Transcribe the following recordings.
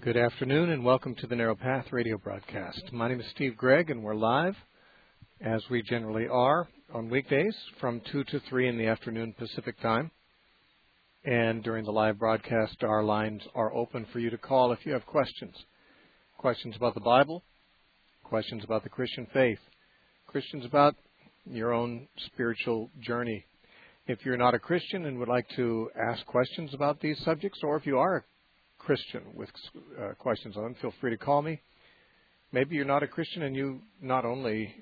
Good afternoon and welcome to the Narrow Path radio broadcast. My name is Steve Gregg and we're live, as we generally are, on weekdays from 2 to 3 in the afternoon Pacific time. And during the live broadcast, our lines are open for you to call if you have questions. Questions about the Bible, questions about the Christian faith, questions about your own spiritual journey. If you're not a Christian and would like to ask questions about these subjects, or if you are a Christian with questions on them, feel free to call me. Maybe you're not a Christian and you not only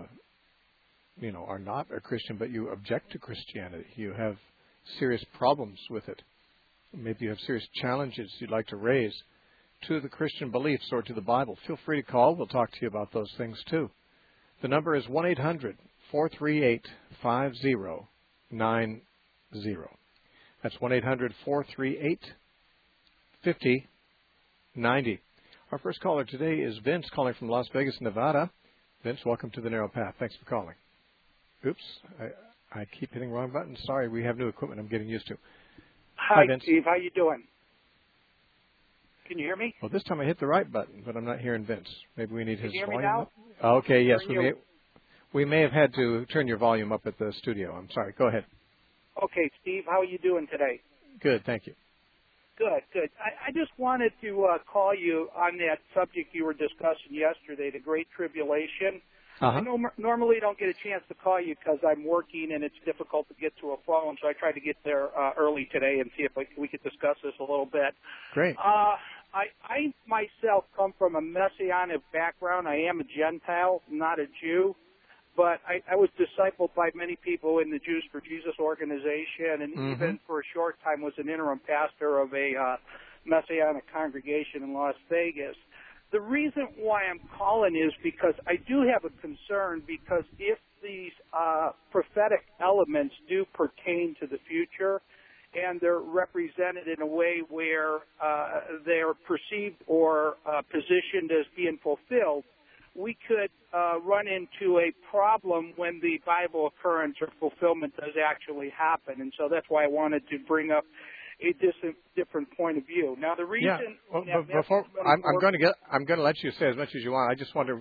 are not a Christian, but you object to Christianity. You have serious problems with it. Maybe you have serious challenges you'd like to raise to the Christian beliefs or to the Bible. Feel free to call. We'll talk to you about those things too. The number is 1-800-438-5090. That's 1-800-438-5090. Our first caller today is Vince, calling from Las Vegas, Nevada. Vince, welcome to the Narrow Path. Thanks for calling. Oops, I keep hitting the wrong button. Sorry, we have new equipment I'm getting used to. Hi, Vince. Steve. How you doing? Can you hear me? Well, this time I hit the right button, but I'm not hearing Vince. Maybe we need his volume. volume Now? up. Okay, yes, we may have had to turn your volume up at the studio. I'm sorry. Go ahead. Okay, Steve. How are you doing today? Good, thank you. Good. I just wanted to call you on that subject you were discussing yesterday, the Great Tribulation. Uh-huh. I normally don't get a chance to call you because I'm working and it's difficult to get to a phone, so I tried to get there early today and see if we could discuss this a little bit. Great. I myself come from a Messianic background. I am a Gentile, not a Jew, but I was discipled by many people in the Jews for Jesus organization, and even for a short time was an interim pastor of a Messianic congregation in Las Vegas. The reason why I'm calling is because I do have a concern, because if these prophetic elements do pertain to the future and they're represented in a way where they're perceived or positioned as being fulfilled, we could run into a problem when the Bible occurrence or fulfillment does actually happen. And so that's why I wanted to bring up a different point of view. Now, the reason... Yeah, before I'm going to let you say as much as you want. I just wonder,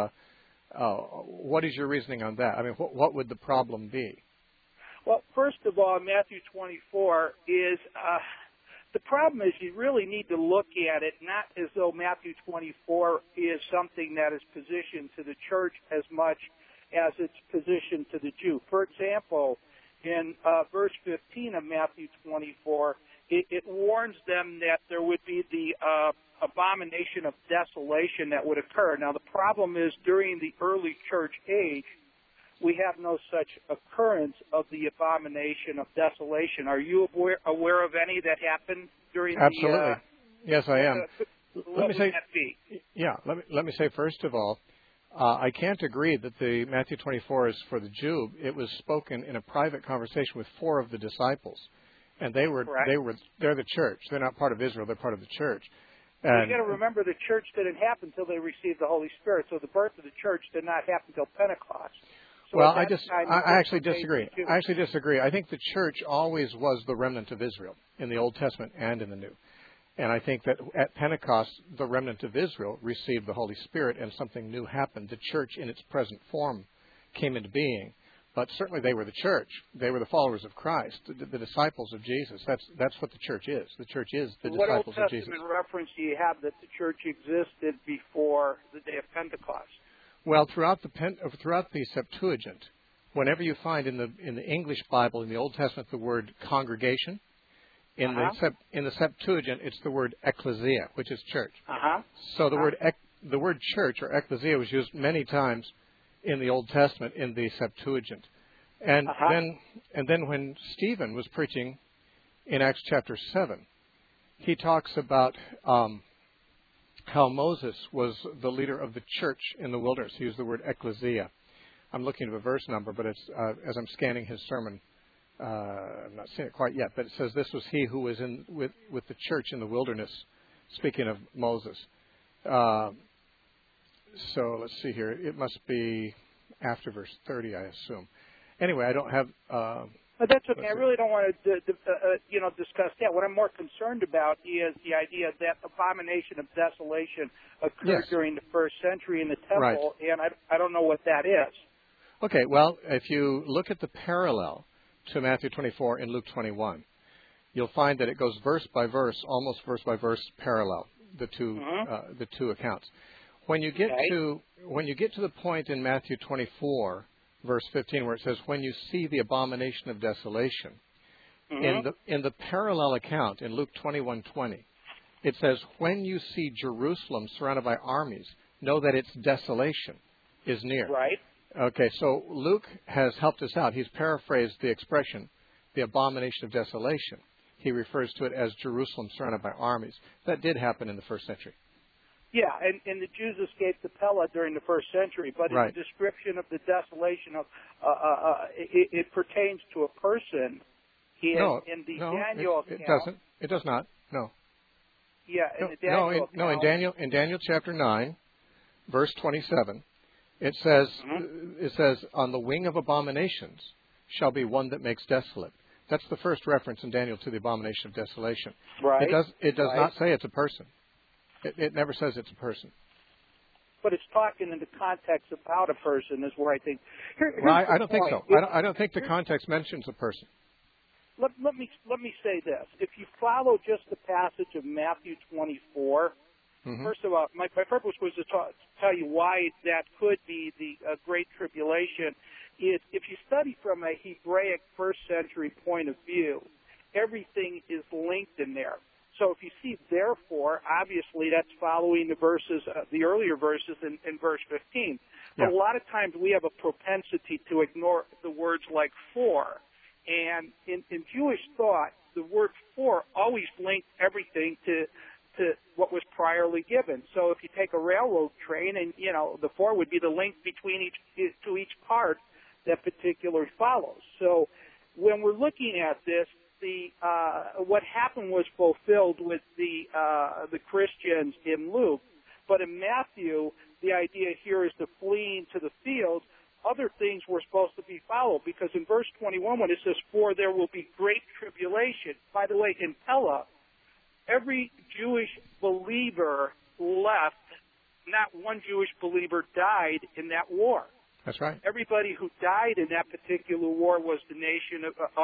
what is your reasoning on that? I mean, what would the problem be? Well, first of all, Matthew 24 is... the problem is you really need to look at it not as though Matthew 24 is something that is positioned to the church as much as it's positioned to the Jew. For example, in verse 15 of Matthew 24, it warns them that there would be the abomination of desolation that would occur. Now, the problem is during the early church age, we have no such occurrence of the abomination of desolation. Are you aware of any that happened during Absolutely. Yes, I am. Let me say, let me say first of all, I can't agree that the Matthew 24 is for the Jew. It was spoken in a private conversation with 4 of the disciples, and they're the church. They're not part of Israel. They're part of the church. And you got to remember, the church didn't happen until they received the Holy Spirit. So the birth of the church did not happen until Pentecost. So well, I actually disagree. I think the church always was the remnant of Israel in the Old Testament and in the New. And I think that at Pentecost, the remnant of Israel received the Holy Spirit and something new happened. The church in its present form came into being. But certainly they were the church. They were the followers of Christ, the disciples of Jesus. That's what the church is. The church is the disciples of Jesus. What Old Testament reference do you have that the church existed before the day of Pentecost? Well, throughout the Septuagint, whenever you find in the English Bible in the Old Testament the word congregation, in the Septuagint it's the word ecclesia, which is church. So the word church or ecclesia was used many times in the Old Testament in the Septuagint, and then when Stephen was preaching in Acts chapter 7, he talks about how Moses was the leader of the church in the wilderness. He used the word ecclesia. I'm looking at a verse number, but it's as I'm scanning his sermon, I'm not seeing it quite yet, but it says this was he who was with the church in the wilderness, speaking of Moses. So let's see here. It must be after verse 30, I assume. Anyway, I don't have But that's okay. I really don't want to, discuss that. What I'm more concerned about is the idea that abomination of desolation occurred during the first century in the temple, and I don't know what that is. Okay, well, if you look at the parallel to Matthew 24 and Luke 21, you'll find that it goes verse by verse, almost verse by verse parallel, the two accounts. When you get to the point in Matthew 24, verse 15, where it says, "When you see the abomination of desolation," in the parallel account in Luke 21:20, it says, "When you see Jerusalem surrounded by armies, know that its desolation is near." Right. Okay, so Luke has helped us out. He's paraphrased the expression, the abomination of desolation. He refers to it as Jerusalem surrounded by armies. That did happen in the first century. Yeah, and the Jews escaped the Pella during the first century, but in the description of the desolation of it pertains to a person in the Daniel account. It doesn't. It does not. No. Yeah, in the Daniel account. In Daniel chapter 9, verse 27, it says on the wing of abominations shall be one that makes desolate. That's the first reference in Daniel to the abomination of desolation. Right. It does not say it's a person. It never says it's a person. But it's talking in the context about a person is where I think. I don't think so. I don't think the context mentions a person. Let me say this. If you follow just the passage of Matthew 24, first of all, my purpose was to tell you why that could be the Great Tribulation. Is if you study from a Hebraic first century point of view, everything is linked in there. So if you see therefore, obviously that's following the verses, the earlier verses in verse 15. But a lot of times we have a propensity to ignore the words like for. And in Jewish thought, the word for always linked everything to what was priorly given. So if you take a railroad train and, the for would be the link between each part that particularly follows. So when we're looking at this, what happened was fulfilled with the Christians in Luke, but in Matthew, the idea here is the fleeing to the field. Other things were supposed to be followed, because in verse 21 when it says, "For there will be great tribulation," by the way, in Pella, every Jewish believer left. Not one Jewish believer died in that war. That's right. Everybody who died in that particular war was the nation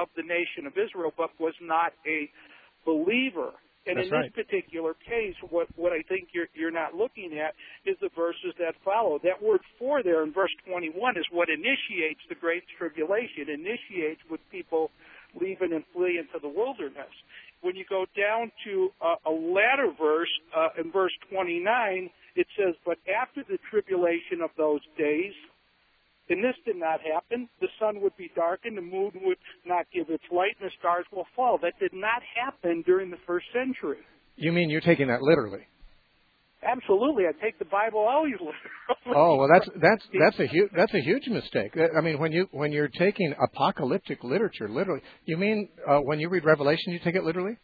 of Israel, but was not a believer. And That's in this particular case, what I think you're not looking at is the verses that follow. That word "for" there in verse 21 is what initiates the Great Tribulation, initiates with people leaving and fleeing to the wilderness. When you go down to a latter verse, in verse 29, it says, "But after the tribulation of those days," and this did not happen, "the sun would be darkened, the moon would not give its light, and the stars will fall." That did not happen during the first century. You mean you're taking that literally? Absolutely, I take the Bible always literally. Oh well, that's a huge mistake. I mean, when you're taking apocalyptic literature literally, you mean when you read Revelation, you take it literally?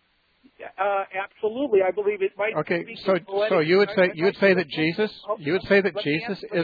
Absolutely, I believe it might. Okay, so you would say that Jesus is.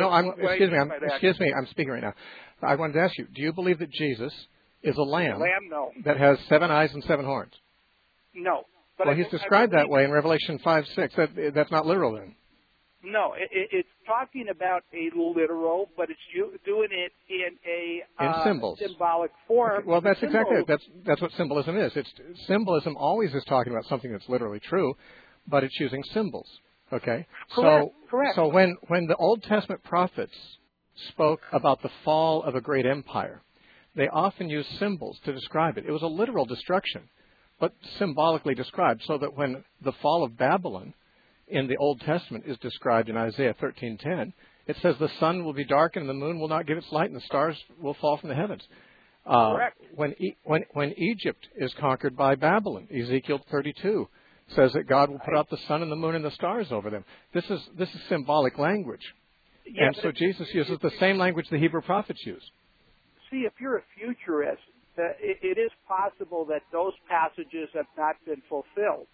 Excuse me, I'm speaking right now. I wanted to ask you: do you believe that Jesus is a lamb that has 7 eyes and 7 horns? No. Well, he's described that way in Revelation 5:6. That's not literal then. No, it's talking about a literal, but it's doing it in symbols, symbolic form. Okay, well, that's exactly it. That's what symbolism is. Symbolism always is talking about something that's literally true, but it's using symbols. Okay, correct. So when the Old Testament prophets spoke about the fall of a great empire, they often used symbols to describe it. It was a literal destruction, but symbolically described, so that when the fall of Babylon in the Old Testament is described in Isaiah 13:10, it says the sun will be darkened, and the moon will not give its light, and the stars will fall from the heavens. Correct. When Egypt is conquered by Babylon, Ezekiel 32 says that God will put out the sun and the moon and the stars over them. This is symbolic language, and so Jesus uses the same language the Hebrew prophets use. See, if you're a futurist, it is possible that those passages have not been fulfilled.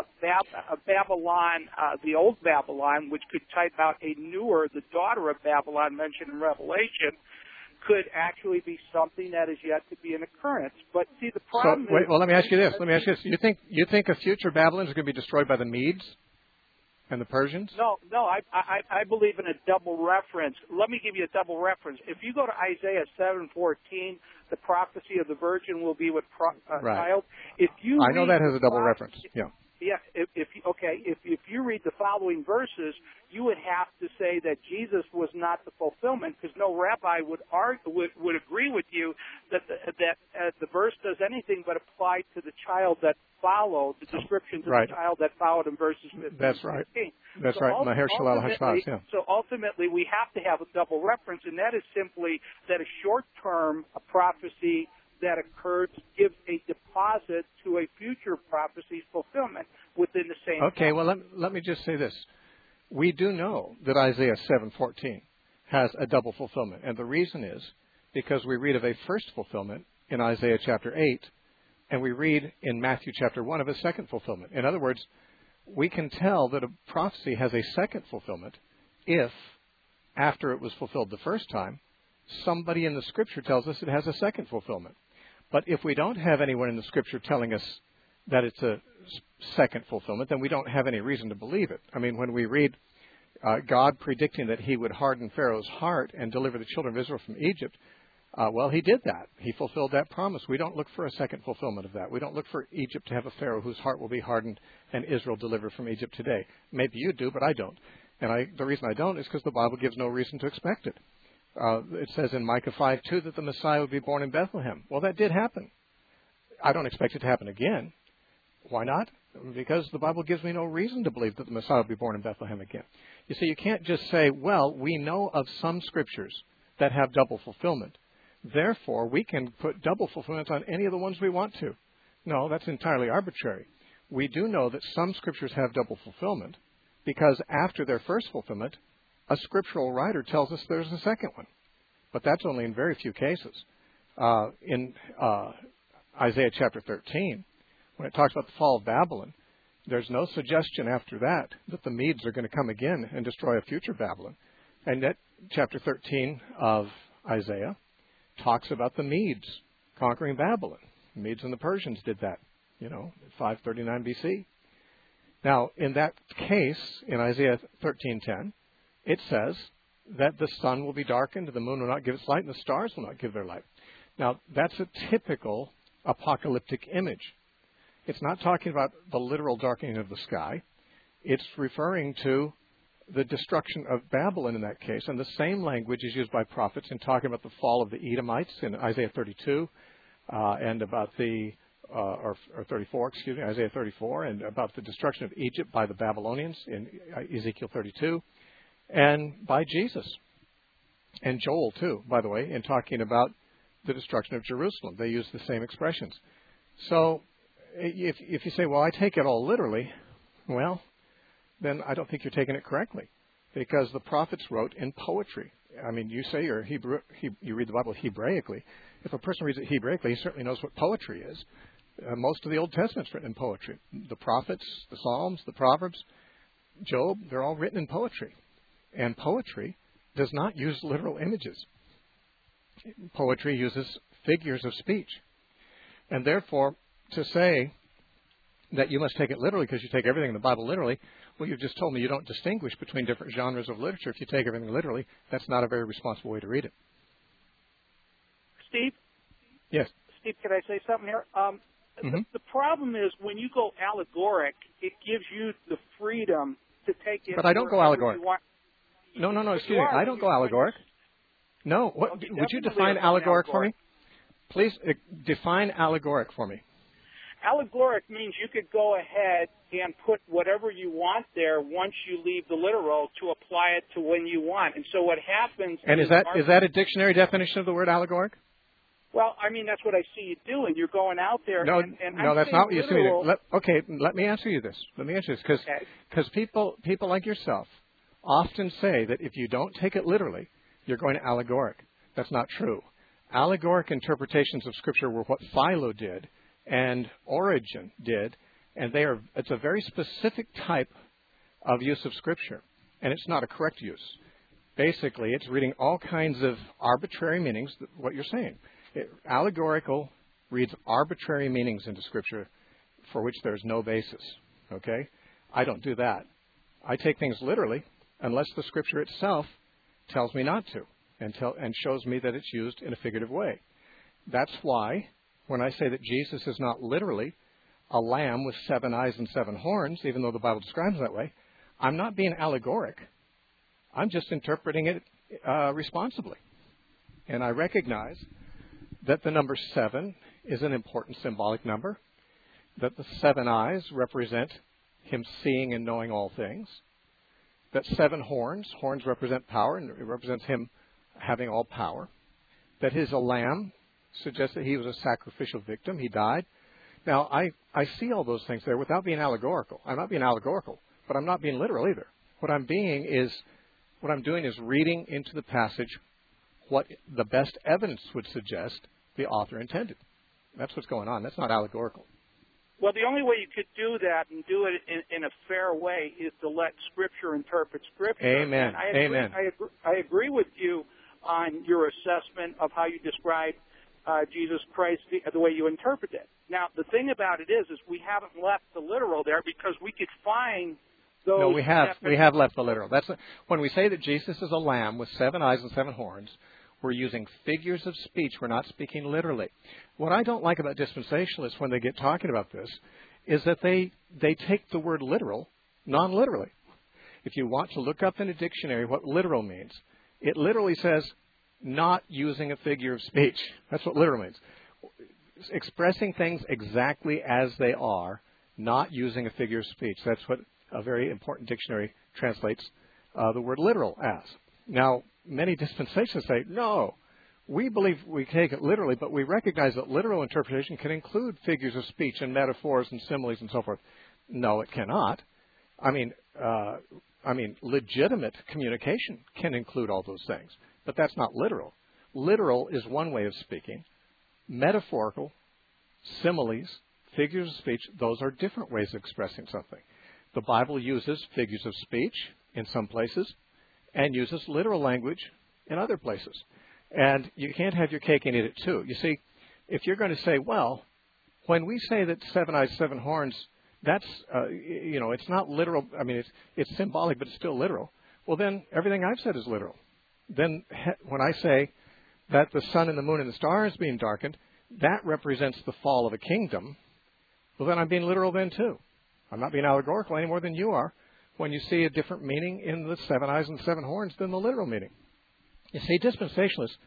Babylon, the old Babylon, which could type out the daughter of Babylon mentioned in Revelation, could actually be something that is yet to be an occurrence. But see, the problem is... Well, let me ask you this. You think a future Babylon is going to be destroyed by the Medes and the Persians? No, I believe in a double reference. Let me give you a double reference. If you go to Isaiah 7:14, the prophecy of the virgin will be with child. If you I know that has a double reference. Yeah. Yeah. If you read the following verses, you would have to say that Jesus was not the fulfillment, because no rabbi would agree with you that the verse does anything but apply to the child that followed, the description to the child that followed in verses 15. That's right. 15. That's right. Maher Shalal Hashbaz, yeah. So ultimately, we have to have a double reference, and that is simply that a short-term prophecy that occurs gives a deposit to a future prophecy's fulfillment within the same time. Okay, well, let me just say this. We do know that Isaiah 7:14 has a double fulfillment, and the reason is because we read of a first fulfillment in Isaiah chapter 8, and we read in Matthew chapter 1 of a second fulfillment. In other words, we can tell that a prophecy has a second fulfillment if, after it was fulfilled the first time, somebody in the Scripture tells us it has a second fulfillment. But if we don't have anyone in the Scripture telling us that it's a second fulfillment, then we don't have any reason to believe it. I mean, when we read God predicting that he would harden Pharaoh's heart and deliver the children of Israel from Egypt, well, he did that. He fulfilled that promise. We don't look for a second fulfillment of that. We don't look for Egypt to have a Pharaoh whose heart will be hardened and Israel delivered from Egypt today. Maybe you do, but I don't. And the reason I don't is because the Bible gives no reason to expect it. It says in Micah 5:2 that the Messiah would be born in Bethlehem. Well, that did happen. I don't expect it to happen again. Why not? Because the Bible gives me no reason to believe that the Messiah will be born in Bethlehem again. You see, you can't just say, well, we know of some scriptures that have double fulfillment. Therefore, we can put double fulfillment on any of the ones we want to. No, that's entirely arbitrary. We do know that some scriptures have double fulfillment because after their first fulfillment, a scriptural writer tells us there's a second one. But that's only in very few cases. In Isaiah chapter 13, when it talks about the fall of Babylon, there's no suggestion after that the Medes are going to come again and destroy a future Babylon. And that chapter 13 of Isaiah talks about the Medes conquering Babylon. The Medes and the Persians did that, in 539 BC. Now, in that case, in Isaiah 13:10, it says that the sun will be darkened, the moon will not give its light, and the stars will not give their light. Now, that's a typical apocalyptic image. It's not talking about the literal darkening of the sky. It's referring to the destruction of Babylon in that case. And the same language is used by prophets in talking about the fall of the Edomites in Isaiah 32 and about or 34, Isaiah 34, and about the destruction of Egypt by the Babylonians in Ezekiel 32, and by Jesus. And Joel, too, by the way, in talking about the destruction of Jerusalem. They use the same expressions. So if you say, well, I take it all literally, well, then I don't think you're taking it correctly, because the prophets wrote in poetry. I mean, you say you're Hebrew, you read the Bible Hebraically. If a person reads it Hebraically, he certainly knows what poetry is. Most of the Old Testament's written in poetry. The prophets, the Psalms, the Proverbs, Job, they're all written in poetry. And poetry does not use literal images. Poetry uses figures of speech. And therefore, to say that you must take it literally because you take everything in the Bible literally, well, you've just told me you don't distinguish between different genres of literature. If you take everything literally, that's not a very responsible way to read it. Steve? Yes. Steve, can I say something here? The problem is when you go allegoric, it gives you the freedom to take it. But I don't go allegoric. No, excuse me. I don't go allegoric. No. Would you define allegoric for me? Please define allegoric for me. Allegoric means you could go ahead and put whatever you want there once you leave the literal to apply it to when you want. And so what happens... And is that a dictionary definition of the word allegoric? Well, I mean, that's what I see you doing. You're going out there no, that's not what you see me doing. Let me answer you this. Because people like yourself often say that if you don't take it literally, you're going allegoric. That's not true. Allegoric interpretations of Scripture were what Philo did and Origen did, and it's a very specific type of use of Scripture, and it's not a correct use. basically it's reading all kinds of arbitrary meanings, what you're saying. Allegorical reads arbitrary meanings into Scripture for which there's no basis. Okay? I don't do that. I take things literally unless the Scripture itself tells me not to and shows me that it's used in a figurative way. That's why when I say that Jesus is not literally a lamb with 7 eyes and 7 horns, even though the Bible describes it that way, I'm not being allegoric. I'm just interpreting it responsibly. And I recognize that the number 7 is an important symbolic number, that the 7 eyes represent him seeing and knowing all things, that 7 horns represent power, and it represents him having all power, that he's a lamb suggests that he was a sacrificial victim, he died. Now, I see all those things there without being allegorical. I'm not being allegorical, but I'm not being literal either. What I'm doing is reading into the passage what the best evidence would suggest the author intended. That's what's going on. That's not allegorical. Well, the only way you could do that and do it in a fair way is to let Scripture interpret Scripture. Amen. Amen. I agree with you on your assessment of how you describe Jesus Christ, the way you interpret it. Now, the thing about it is we haven't left the literal there because we could find those. No, we have left the literal. When we say that Jesus is a lamb with 7 eyes and 7 horns, we're using figures of speech. We're not speaking literally. What I don't like about dispensationalists when they get talking about this is that they take the word literal non-literally. If you want to look up in a dictionary what literal means, it literally says not using a figure of speech. That's what literal means. Expressing things exactly as they are, not using a figure of speech. That's what a very important dictionary translates the word literal as. Now, many dispensationalists say, no, we believe we take it literally, but we recognize that literal interpretation can include figures of speech and metaphors and similes and so forth. No, it cannot. I mean, legitimate communication can include all those things, but that's not literal. Literal is one way of speaking. Metaphorical, similes, figures of speech, those are different ways of expressing something. The Bible uses figures of speech in some places and uses literal language in other places. And you can't have your cake and eat it too. You see, if you're going to say, well, when we say that 7 eyes, 7 horns, that's, it's not literal. I mean, it's symbolic, but it's still literal. Well, then everything I've said is literal. Then when I say that the sun and the moon and the stars being darkened, that represents the fall of a kingdom, well, then I'm being literal then too. I'm not being allegorical any more than you are when you see a different meaning in the 7 eyes and 7 horns than the literal meaning. You see, dispensationalists,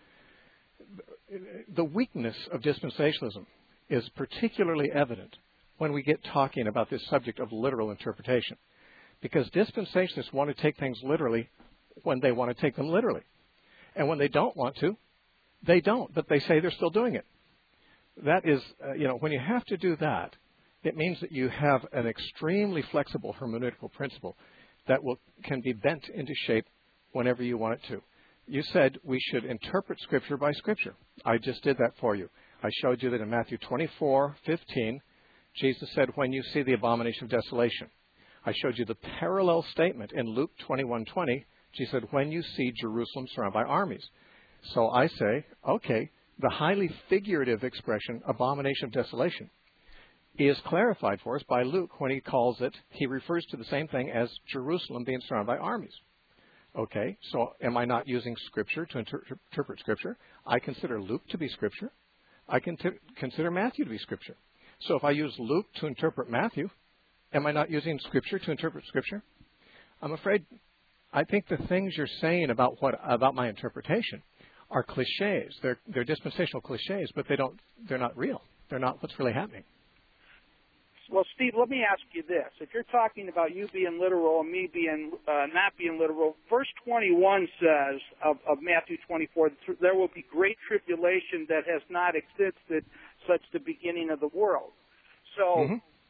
the weakness of dispensationalism is particularly evident when we get talking about this subject of literal interpretation. Because dispensationalists want to take things literally when they want to take them literally. And when they don't want to, they don't, but they say they're still doing it. That is, when you have to do that, it means that you have an extremely flexible hermeneutical principle that can be bent into shape whenever you want it to. You said we should interpret Scripture by Scripture. I just did that for you. I showed you that in Matthew 24:15, Jesus said, when you see the abomination of desolation. I showed you the parallel statement in Luke 21:20. Jesus said, when you see Jerusalem surrounded by armies. So I say, okay, the highly figurative expression, abomination of desolation, is clarified for us by Luke when he refers to the same thing as Jerusalem being surrounded by armies. Okay, so am I not using Scripture to interpret Scripture? I consider Luke to be Scripture. I consider Matthew to be Scripture. So if I use Luke to interpret Matthew, am I not using Scripture to interpret Scripture? I'm afraid I think the things you're saying about my interpretation are cliches. They're dispensational cliches, but they're not real. They're not what's really happening. Well, Steve, let me ask you this. If you're talking about you being literal and me being not being literal, verse 21 says of Matthew 24, there will be great tribulation that has not existed since the beginning of the world. So,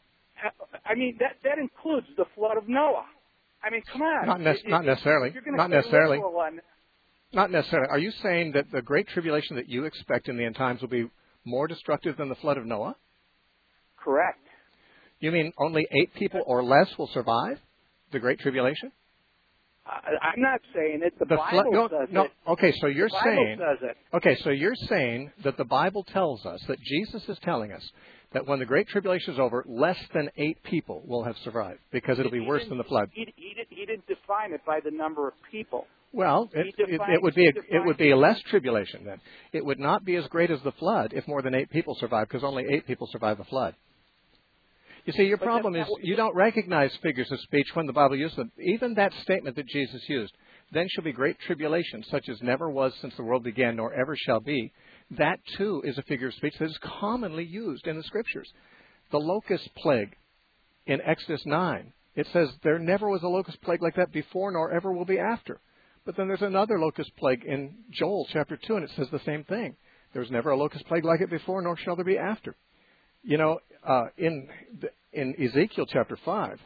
I mean, that includes the flood of Noah. I mean, come on. Not necessarily. Not necessarily. Not necessarily. Are you saying that the great tribulation that you expect in the end times will be more destructive than the flood of Noah? Correct. You mean only 8 people or less will survive the Great Tribulation? I'm not saying it. The Bible says it. Okay, so you're saying. The Bible says it. Okay, so you're saying that the Bible tells us, that Jesus is telling us, that when the Great Tribulation is over, less than 8 people will have survived because it'll be worse than the flood. He didn't define it by the number of people. Well, it would be a less tribulation then. It would not be as great as the flood if more than 8 people survive, because only 8 people survive the flood. You see, your problem is you don't recognize figures of speech when the Bible uses them. Even that statement that Jesus used, then shall be great tribulation, such as never was since the world began, nor ever shall be. That, too, is a figure of speech that is commonly used in the Scriptures. The locust plague in Exodus 9, it says there never was a locust plague like that before, nor ever will be after. But then there's another locust plague in Joel chapter 2, and it says the same thing. There was never a locust plague like it before, nor shall there be after. You know, in Ezekiel chapter 5,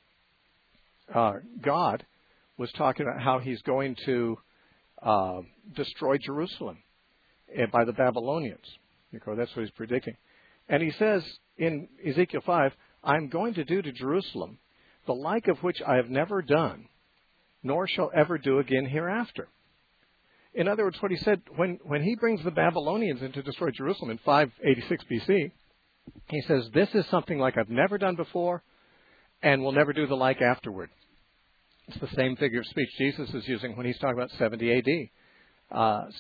God was talking about how he's going to destroy Jerusalem by the Babylonians. That's what he's predicting. And he says in Ezekiel 5, I'm going to do to Jerusalem the like of which I have never done, nor shall ever do again hereafter. In other words, what he said, when he brings the Babylonians in to destroy Jerusalem in 586 BC, he says, this is something like I've never done before and will never do the like afterward. It's the same figure of speech Jesus is using when he's talking about 70 AD.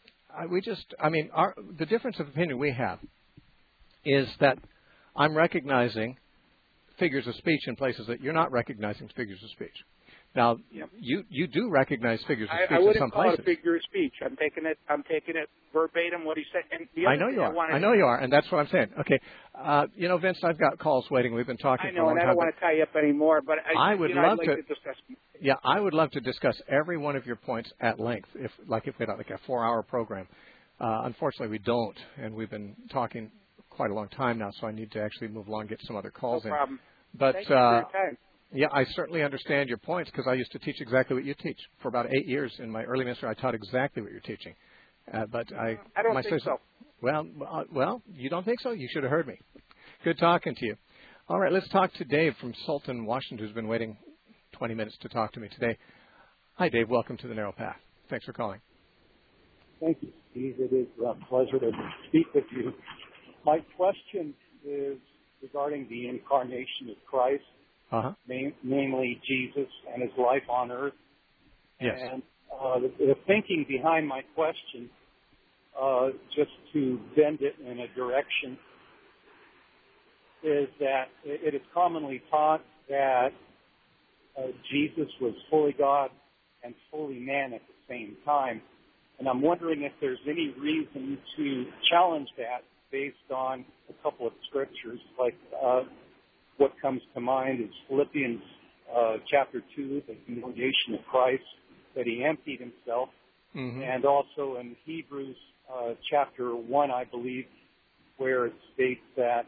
The difference of opinion we have is that I'm recognizing figures of speech in places that you're not recognizing figures of speech. Now, you do recognize figures of speech in some places. I wouldn't call it a figure of speech. I'm taking it verbatim what he said. And I know you are. I know you are, and that's what I'm saying. Okay, Vince, I've got calls waiting. We've been talking for a long time. I know, and I don't want to tie you up anymore. But I would love to discuss. Yeah, I would love to discuss every one of your points at length. If we had like a 4-hour program. Unfortunately, we don't, and we've been talking quite a long time now. So I need to actually move along, and get some other calls in. No problem. But thank you for your time. Yeah, I certainly understand your points because I used to teach exactly what you teach. For about 8 years in my early ministry, I taught exactly what you're teaching. But I don't think so. Well, you don't think so? You should have heard me. Good talking to you. All right, let's talk to Dave from Sultan, Washington, who's been waiting 20 minutes to talk to me today. Hi, Dave. Welcome to the Narrow Path. Thanks for calling. Thank you, Steve. It is a pleasure to speak with you. My question is regarding the incarnation of Christ. Namely Jesus and his life on earth. Yes. And the thinking behind my question, just to bend it in a direction, is that it is commonly taught that Jesus was fully God and fully man at the same time. And I'm wondering if there's any reason to challenge that based on a couple of scriptures, like what comes to mind is Philippians chapter 2, the humiliation of Christ, that he emptied himself, and also in Hebrews chapter 1, I believe, where it states that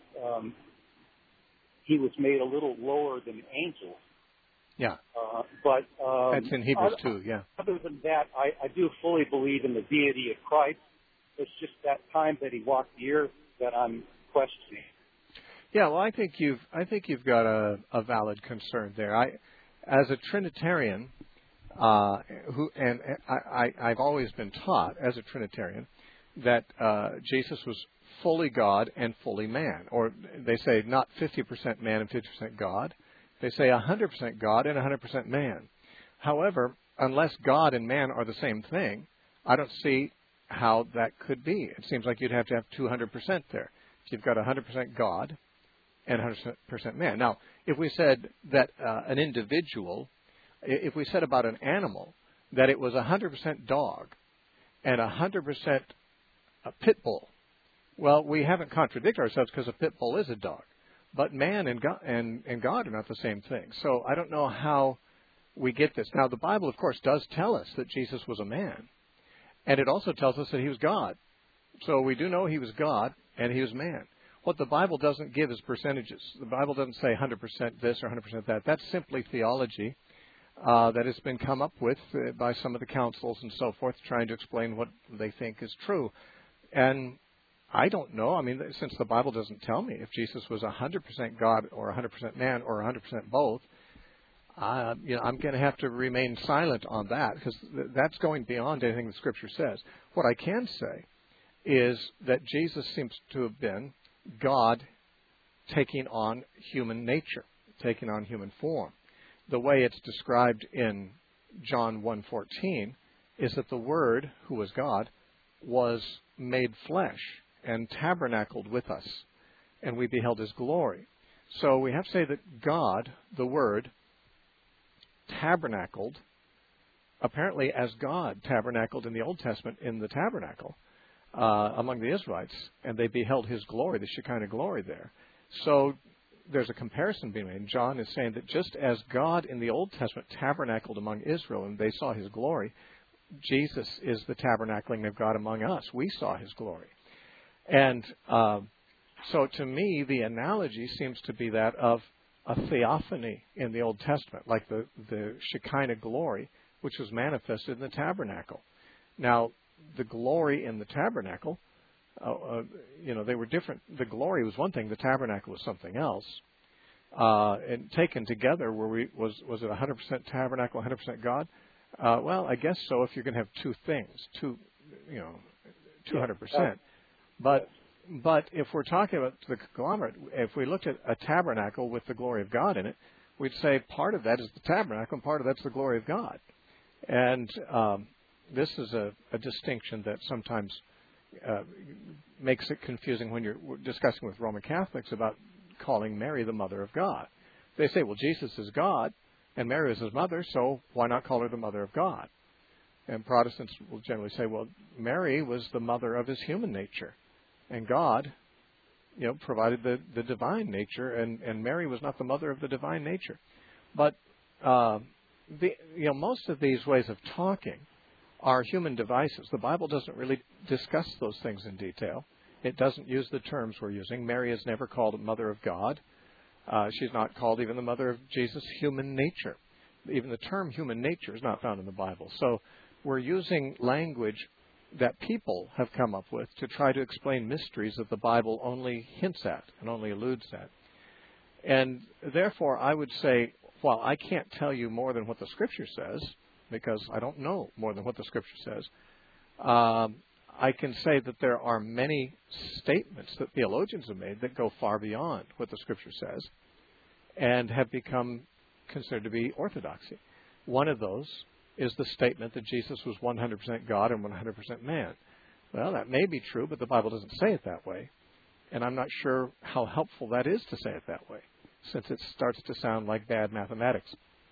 he was made a little lower than angels. Yeah. But that's in Hebrews 2, yeah. Other than that, I do fully believe in the deity of Christ. It's just that time that he walked the earth that I'm questioning. Yeah, well, I think you've got a valid concern there. As a Trinitarian, I've always been taught as a Trinitarian that Jesus was fully God and fully man, or they say not 50% man and 50% God. They say 100% God and 100% man. However, unless God and man are the same thing, I don't see how that could be. It seems like you'd have to have 200% there. If you've got 100% God and 100% man. Now, if we said that an individual, if we said about an animal that it was 100% dog and 100% a pit bull, well, we haven't contradicted ourselves because a pit bull is a dog. But man and God are not the same thing. So I don't know how we get this. Now, the Bible, of course, does tell us that Jesus was a man. And it also tells us that he was God. So we do know he was God and he was man. What the Bible doesn't give is percentages. The Bible doesn't say 100% this or 100% that. That's simply theology that has been come up with by some of the councils and so forth, trying to explain what they think is true. And I don't know. I mean, since the Bible doesn't tell me if Jesus was 100% God or 100% man or 100% both, I'm going to have to remain silent on that because that's going beyond anything the Scripture says. What I can say is that Jesus seems to have been God taking on human nature, taking on human form. The way it's described in John 1:14 is that the Word, who was God, was made flesh and tabernacled with us, and we beheld His glory. So we have to say that God, the Word, tabernacled, apparently as God tabernacled in the Old Testament in the tabernacle among the Israelites, and they beheld His glory, the Shekinah glory there. So there's a comparison being made. John is saying that just as God in the Old Testament tabernacled among Israel and they saw His glory, Jesus is the tabernacling of God among us. We saw His glory. And so to me, the analogy seems to be that of a theophany in the Old Testament, like the Shekinah glory, which was manifested in the tabernacle. Now, the glory in the tabernacle, they were different. The glory was one thing, the tabernacle was something else. And taken together, was it 100% tabernacle, 100% God? Well, I guess so if you're going to have two things, 200%. But if we're talking about the conglomerate, if we looked at a tabernacle with the glory of God in it, we'd say part of that is the tabernacle and part of that's the glory of God. And this is a distinction that sometimes makes it confusing when you're discussing with Roman Catholics about calling Mary the mother of God. They say, well, Jesus is God and Mary is His mother, so why not call her the mother of God? And Protestants will generally say, well, Mary was the mother of His human nature. And God, provided the divine nature, and Mary was not the mother of the divine nature. But most of these ways of talking are human devices. The Bible doesn't really discuss those things in detail. It doesn't use the terms we're using. Mary is never called a mother of God. She's not called even the mother of Jesus' human nature. Even the term human nature is not found in the Bible. So we're using language that people have come up with to try to explain mysteries that the Bible only hints at and only alludes at. And therefore, I would say, while I can't tell you more than what the Scripture says, because I don't know more than what the Scripture says, I can say that there are many statements that theologians have made that go far beyond what the Scripture says and have become considered to be orthodoxy. One of those is the statement that Jesus was 100% God and 100% man. Well, that may be true, but the Bible doesn't say it that way. And I'm not sure how helpful that is to say it that way, since it starts to sound like bad mathematics.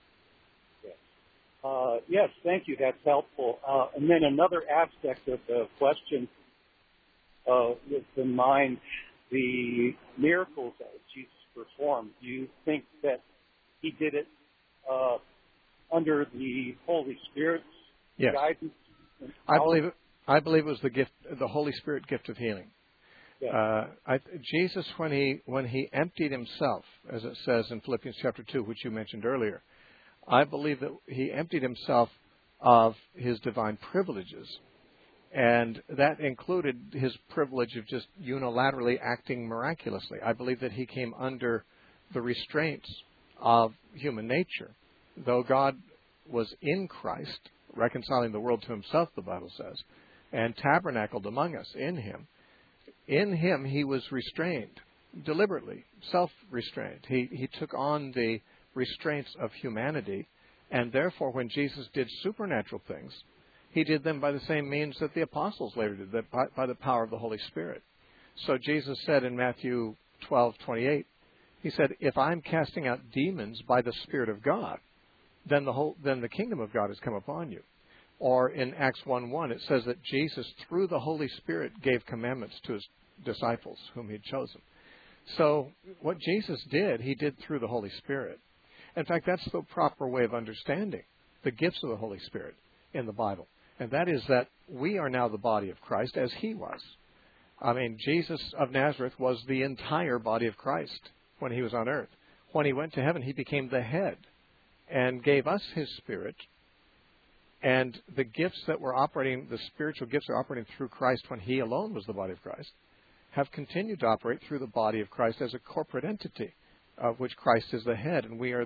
Yes, thank you. That's helpful. And then another aspect of the question with in mind, the miracles that Jesus performed. Do you think that He did it under the Holy Spirit's guidance? I believe it was the gift, the Holy Spirit gift of healing. Yeah. Jesus, when he emptied Himself, as it says in Philippians chapter 2, which you mentioned earlier, I believe that He emptied Himself of His divine privileges, and that included His privilege of just unilaterally acting miraculously. I believe that He came under the restraints of human nature. Though God was in Christ, reconciling the world to Himself, the Bible says, and tabernacled among us in Him He was restrained, deliberately, self-restrained. He took on the restraints of humanity, and therefore when Jesus did supernatural things, He did them by the same means that the apostles later did, by the power of the Holy Spirit. So Jesus said in Matthew 12:28, He said, if I'm casting out demons by the Spirit of God, then the kingdom of God has come upon you. Or in Acts 1:1, it says that Jesus, through the Holy Spirit, gave commandments to His disciples, whom He had chosen. So what Jesus did, He did through the Holy Spirit. In fact, that's the proper way of understanding the gifts of the Holy Spirit in the Bible. And that is that we are now the body of Christ as He was. I mean, Jesus of Nazareth was the entire body of Christ when He was on earth. When He went to heaven, He became the head and gave us His Spirit. And the gifts that were operating, the spiritual gifts that are operating through Christ when He alone was the body of Christ, have continued to operate through the body of Christ as a corporate entity, of which Christ is the head, and we are the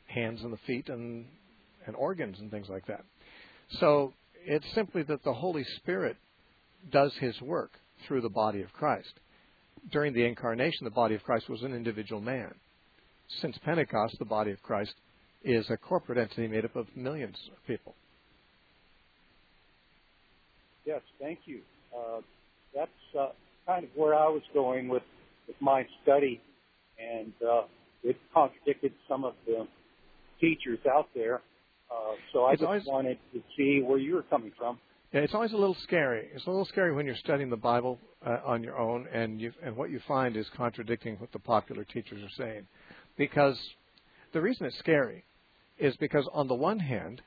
hands and the feet and organs and things like that. So it's simply that the Holy Spirit does His work through the body of Christ. During the incarnation, the body of Christ was an individual man. Since Pentecost, the body of Christ is a corporate entity made up of millions of people. Yes, thank you. That's kind of where I was going with my study, and it contradicted some of the teachers out there. So I just wanted to see where you were coming from. Yeah, it's always a little scary. It's a little scary when you're studying the Bible on your own, and what you find is contradicting what the popular teachers are saying. Because the reason it's scary is because on the one hand,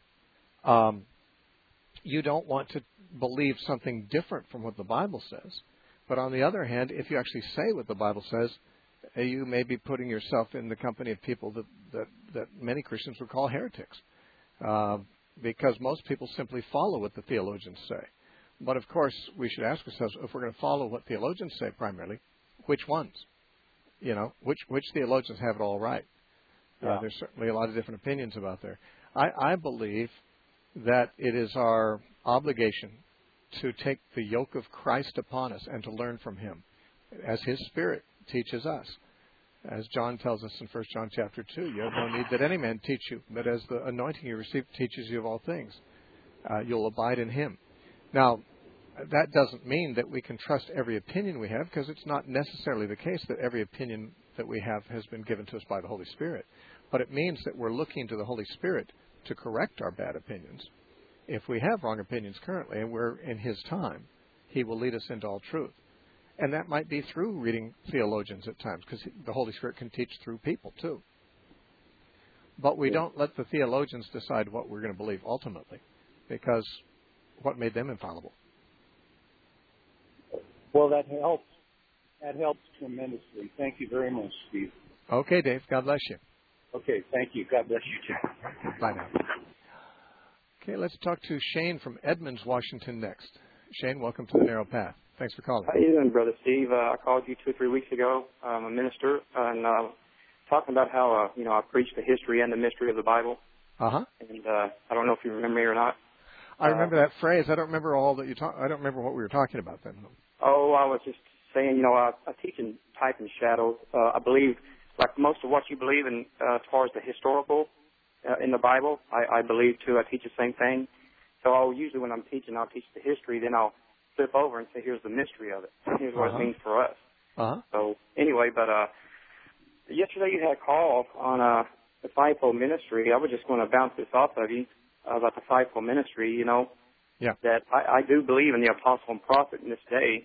you don't want to believe something different from what the Bible says. But on the other hand, if you actually say what the Bible says, you may be putting yourself in the company of people that many Christians would call heretics. Because most people simply follow what the theologians say. But of course, we should ask ourselves, if we're going to follow what theologians say primarily, which ones? You know, which theologians have it all right? Yeah. There's certainly a lot of different opinions about there. I believe that it is our obligation to take the yoke of Christ upon us and to learn from Him, as His Spirit teaches us. As John tells us in 1 John chapter 2, you have no need that any man teach you, but as the anointing you receive teaches you of all things, you'll abide in Him. Now, that doesn't mean that we can trust every opinion we have, because it's not necessarily the case that every opinion that we have has been given to us by the Holy Spirit. But it means that we're looking to the Holy Spirit to correct our bad opinions. If we have wrong opinions currently and we're in His time, He will lead us into all truth. And that might be through reading theologians at times, because the Holy Spirit can teach through people too. But we don't let the theologians decide what we're going to believe ultimately, because what made them infallible? Well, that helps. That helps tremendously. Thank you very much, Steve. Okay, Dave. God bless you. Okay, thank you. God bless you too. Bye now. Okay, let's talk to Shane from Edmonds, Washington next. Shane, welcome to the Narrow Path. Thanks for calling. How you doing, Brother Steve? I called you 2 or 3 weeks ago. I'm a minister, and talking about how I preach the history and the mystery of the Bible. Uh-huh. And I don't know if you remember me or not. I remember that phrase. I don't remember all that you talk. I don't remember what we were talking about then. Oh, I was just saying, I teach in type and shadows. I believe, like most of what you believe in as far as the historical in the Bible, I believe too. I teach the same thing. So usually when I'm teaching, I'll teach the history, then I'll flip over and say, here's the mystery of it. Here's what it means for us. Uh-huh. So anyway, but yesterday you had a call on the fivefold ministry. I was just going to bounce this off of you about the fivefold ministry, Yeah. that I do believe in the apostle and prophet in this day.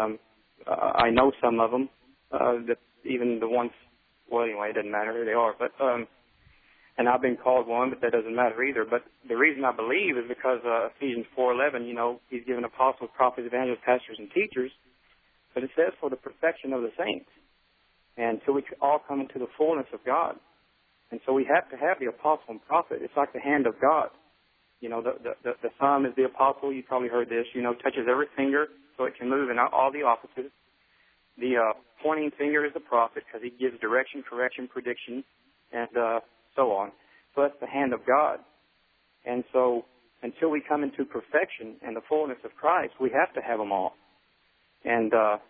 I know some of them, that even the ones, well, anyway, it doesn't matter who they are, but and I've been called one, but that doesn't matter either. But the reason I believe is because Ephesians 4:11, He's given apostles, prophets, evangelists, pastors, and teachers. But it says for the perfection of the saints, and till we all come into the fullness of God. And so we have to have the apostle and prophet. It's like the hand of God. The thumb is the apostle. You probably heard this. Touches every finger so it can move in all the offices. The pointing finger is the prophet because he gives direction, correction, prediction, and so on. So that's the hand of God. And so until we come into perfection and the fullness of Christ, we have to have them all. And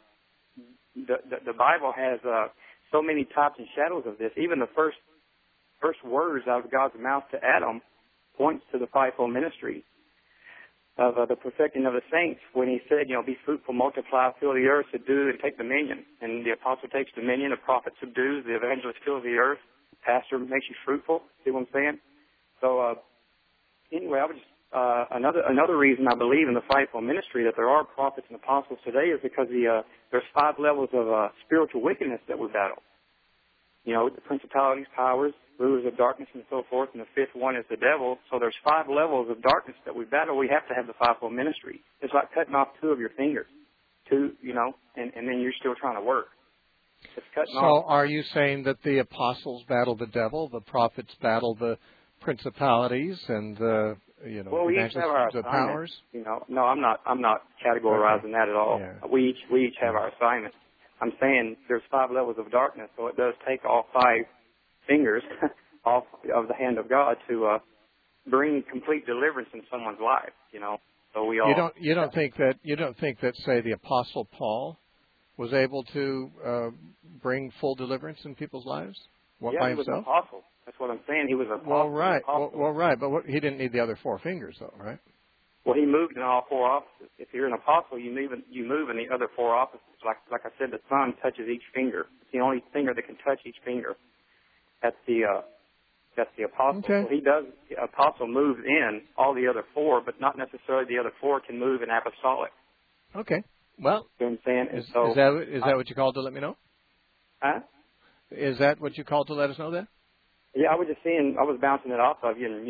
the Bible has so many types and shadows of this. Even the first words out of God's mouth to Adam points to the fivefold ministry of the perfecting of the saints when He said, be fruitful, multiply, fill the earth, subdue, and take dominion. And the apostle takes dominion, the prophet subdues, the evangelist fills the earth, pastor makes you fruitful. See what I'm saying? So anyway, I was just, another reason I believe in the fivefold ministry, that there are prophets and apostles today, is because there's 5 levels of spiritual wickedness that we battle. The principalities, powers, rulers of darkness, and so forth, and the 5th one is the devil. So there's 5 levels of darkness that we battle. We have to have the fivefold ministry. It's like cutting off 2 of your fingers, and then you're still trying to work. It's cutting off. So are you saying that the apostles battle the devil, the prophets battle the principalities, and the well, we each have our the powers? No, I'm not categorizing that at all. Yeah. We each have our assignments. I'm saying there's 5 levels of darkness, so it does take all 5 fingers off of the hand of God to bring complete deliverance in someone's life. So we all. You don't think that say the Apostle Paul was able to bring full deliverance in people's lives? By he was an himself? apostle. That's what I'm saying. He was an apostle. Well, right. Well, right. But he didn't need the other 4 fingers, though, right? Well, he moved in all 4 offices. If you're an apostle, you move in the other 4 offices. Like I said, the thumb touches each finger. It's the only finger that can touch each finger. That's the apostle. Okay. So the apostle moves in all the other 4, but not necessarily the other 4 can move in apostolic. Okay. Well, you know what I'm saying? Is that what you called to let me know? Huh? Is that what you called to let us know then? Yeah, I was just saying, I was bouncing it off of you, and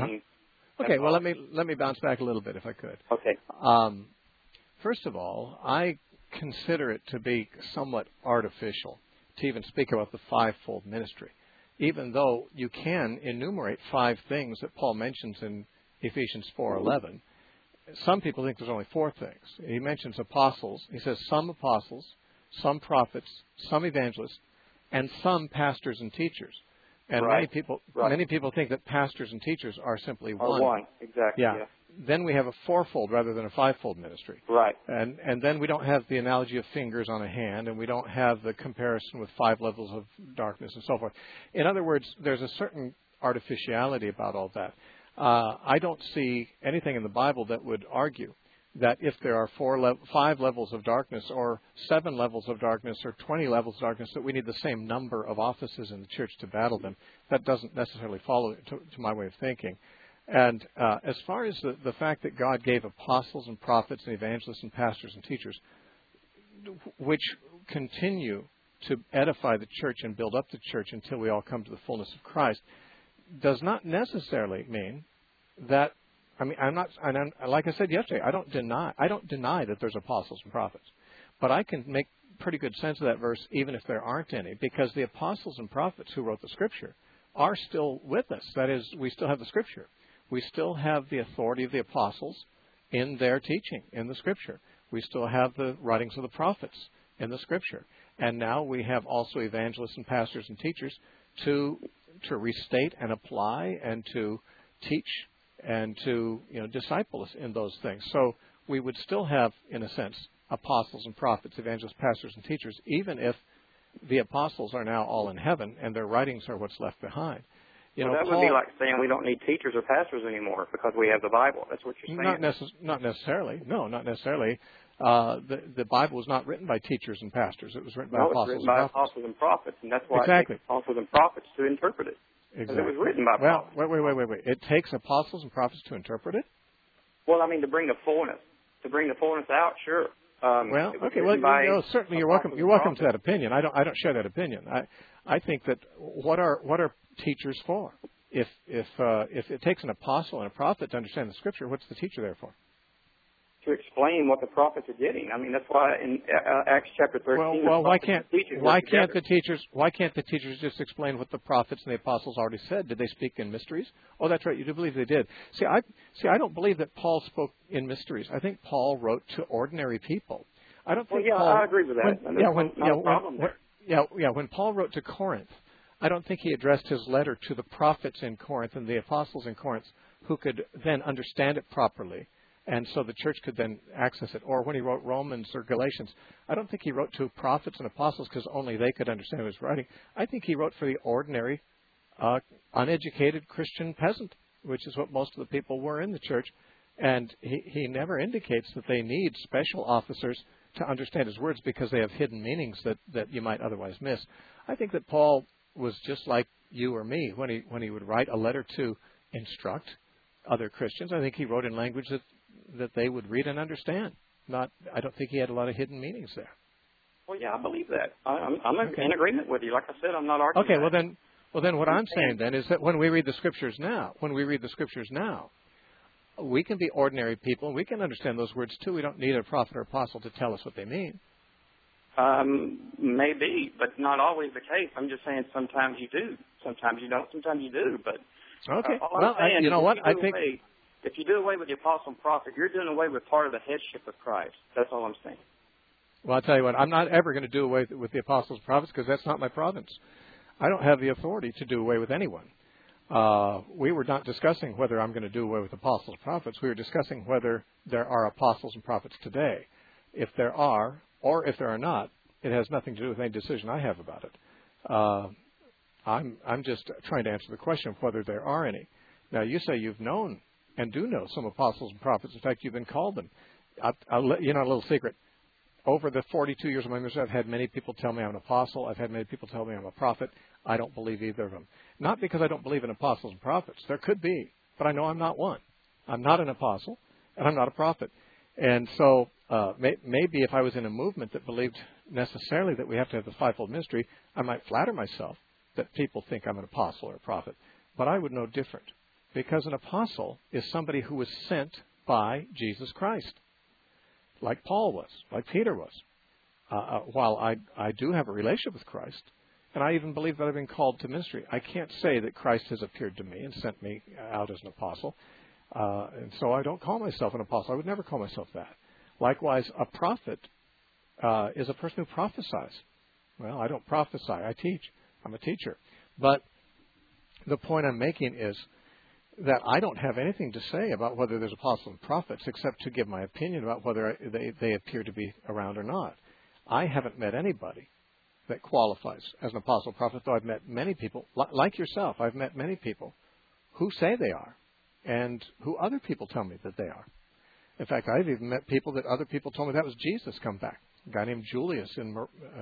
Okay, well, let me bounce back a little bit if I could. Okay. First of all, I consider it to be somewhat artificial to even speak about the 5-fold ministry, even though you can enumerate 5 things that Paul mentions in Ephesians 4:11. Some people think there's only 4 things. He mentions apostles. He says some apostles, some prophets, some evangelists, and some pastors and teachers. And right. many people think that pastors and teachers are simply one. One, exactly. Yeah. Then we have a 4-fold rather than a 5-fold ministry. Right. And then we don't have the analogy of fingers on a hand, and we don't have the comparison with 5 levels of darkness and so forth. In other words, there's a certain artificiality about all that. I don't see anything in the Bible that would argue that if there are 5 levels of darkness or 7 levels of darkness or 20 levels of darkness, that we need the same number of offices in the church to battle them. That doesn't necessarily follow to my way of thinking. And as far as the fact that God gave apostles and prophets and evangelists and pastors and teachers, which continue to edify the church and build up the church until we all come to the fullness of Christ, does not necessarily mean that. I'm not. Like I said yesterday, I don't deny that there's apostles and prophets, but I can make pretty good sense of that verse even if there aren't any, because the apostles and prophets who wrote the Scripture are still with us. That is, we still have the Scripture. We still have the authority of the apostles in their teaching in the Scripture. We still have the writings of the prophets in the Scripture, and now we have also evangelists and pastors and teachers to restate and apply and to teach and to disciple us in those things. So we would still have, in a sense, apostles and prophets, evangelists, pastors, and teachers, even if the apostles are now all in heaven and their writings are what's left behind. That would be like saying we don't need teachers or pastors anymore because we have the Bible. That's what you're saying. Not necessarily. No, not necessarily. The Bible was not written by teachers and pastors. It was written by apostles and prophets. Apostles and prophets, and that's why exactly. It takes apostles and prophets to interpret it. Exactly. It was written by prophets. Wait. It takes apostles and prophets to interpret it? Well, to bring the fullness. To bring the fullness out, sure. Certainly you're welcome to that opinion. I don't share that opinion. I think that what are teachers for? If it takes an apostle and a prophet to understand the Scripture, what's the teacher there for? To explain what the prophets are getting. That's why in Acts chapter 13. Why can't the teachers just explain what the prophets and the apostles already said? Did they speak in mysteries? Oh, that's right. You do believe they did. I don't believe that Paul spoke in mysteries. I think Paul wrote to ordinary people. I don't think Paul, I agree with that. When Paul wrote to Corinth, I don't think he addressed his letter to the prophets in Corinth and the apostles in Corinth who could then understand it properly. And so the church could then access it. Or when he wrote Romans or Galatians, I don't think he wrote to prophets and apostles because only they could understand what he was writing. I think he wrote for the ordinary, uneducated Christian peasant, which is what most of the people were in the church. And he never indicates that they need special officers to understand his words because they have hidden meanings that you might otherwise miss. I think that Paul was just like you or me when he would write a letter to instruct other Christians. I think he wrote in language that they would read and understand. I don't think he had a lot of hidden meanings there. Well, yeah, I believe that. I'm in agreement with you. Like I said, I'm not arguing. Okay, well then, what I'm saying then is that when we read the Scriptures now, we can be ordinary people and we can understand those words too. We don't need a prophet or apostle to tell us what they mean. Maybe, but not always the case. I'm just saying sometimes you do, sometimes you don't, sometimes you do. But okay, you know what? I think. If you do away with the apostle and prophet, you're doing away with part of the headship of Christ. That's all I'm saying. Well, I'll tell you what, I'm not ever going to do away with the apostles and prophets because that's not my province. I don't have the authority to do away with anyone. We were not discussing whether I'm going to do away with apostles and prophets. We were discussing whether there are apostles and prophets today. If there are, or if there are not, it has nothing to do with any decision I have about it. I'm just trying to answer the question of whether there are any. Now, you say you've known and do know some apostles and prophets. In fact, you've been called them. I'll let you know a little secret. Over the 42 years of my ministry, I've had many people tell me I'm an apostle. I've had many people tell me I'm a prophet. I don't believe either of them. Not because I don't believe in apostles and prophets. There could be, but I know I'm not one. I'm not an apostle, and I'm not a prophet. And so maybe if I was in a movement that believed necessarily that we have to have the fivefold ministry, I might flatter myself that people think I'm an apostle or a prophet. But I would know different, because an apostle is somebody who was sent by Jesus Christ, like Paul was, like Peter was. While I do have a relationship with Christ, and I even believe that I've been called to ministry, I can't say that Christ has appeared to me and sent me out as an apostle. And so I don't call myself an apostle. I would never call myself that. Likewise, a prophet is a person who prophesies. Well, I don't prophesy. I teach. I'm a teacher. But the point I'm making is that I don't have anything to say about whether there's apostles and prophets except to give my opinion about whether they appear to be around or not. I haven't met anybody that qualifies as an apostle or prophet, though I've met many people, like yourself, I've met many people who say they are and who other people tell me that they are. In fact, I've even met people that other people told me that was Jesus come back. A guy named Julius in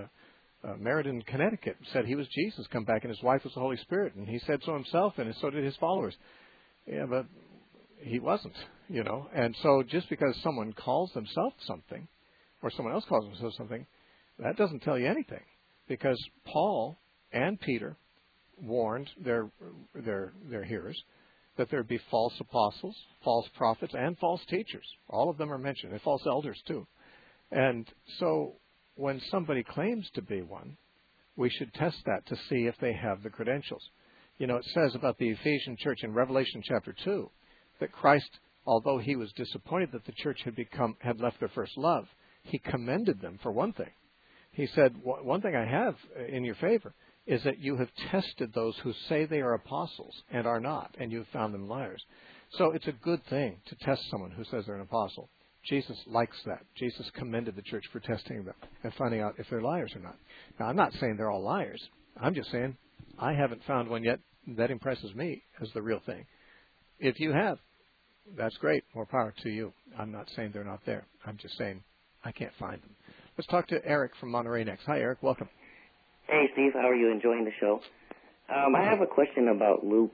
Meriden, Connecticut, said he was Jesus come back and his wife was the Holy Spirit. And he said so himself, and so did his followers. Yeah, but he wasn't, you know. And so just because someone calls themselves something or someone else calls themselves something, that doesn't tell you anything. Because Paul and Peter warned their hearers that there would be false apostles, false prophets, and false teachers. All of them are mentioned, and false elders too. And so when somebody claims to be one, we should test that to see if they have the credentials. You know, it says about the Ephesian church in Revelation chapter 2 that Christ, although he was disappointed that the church had left their first love, he commended them for one thing. He said, one thing I have in your favor is that you have tested those who say they are apostles and are not, and you have found them liars. So it's a good thing to test someone who says they're an apostle. Jesus likes that. Jesus commended the church for testing them and finding out if they're liars or not. Now, I'm not saying they're all liars. I'm just saying I haven't found one yet that impresses me as the real thing. If you have, that's great. More power to you. I'm not saying they're not there. I'm just saying I can't find them. Let's talk to Eric from Monterey next. Hi, Eric. Welcome. Hey, Steve. How are you? Enjoying the show? I have a question about Luke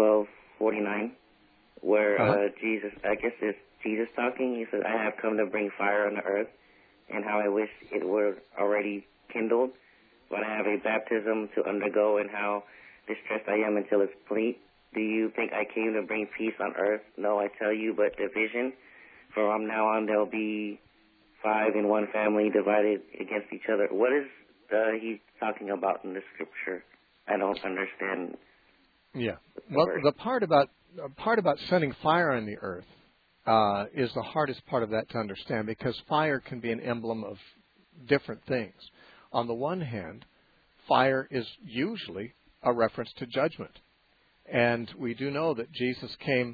12:49, where Jesus, I guess it's Jesus talking. He said, "I have come to bring fire on the earth, and how I wish it were already kindled, but I have a baptism to undergo, and how distressed I am until it's complete. Do you think I came to bring peace on earth? No, I tell you, but division. From now on, there'll be 5 in one family divided against each other." What is he talking about in the scripture? I don't understand. Yeah. Well, the part about setting fire on the earth is the hardest part of that to understand, because fire can be an emblem of different things. On the one hand, fire is usually a reference to judgment. And we do know that Jesus came,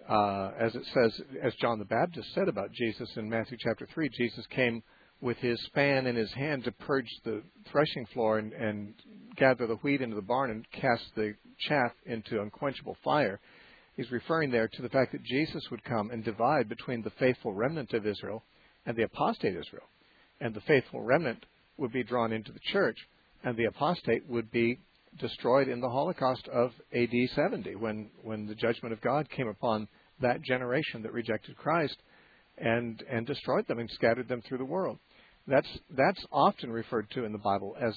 as it says, as John the Baptist said about Jesus in Matthew chapter 3, Jesus came with his span in his hand to purge the threshing floor and gather the wheat into the barn and cast the chaff into unquenchable fire. He's referring there to the fact that Jesus would come and divide between the faithful remnant of Israel and the apostate Israel. And the faithful remnant would be drawn into the church, and the apostate would be destroyed in the Holocaust of AD 70, when the judgment of God came upon that generation that rejected Christ and destroyed them and scattered them through the world. That's often referred to in the Bible as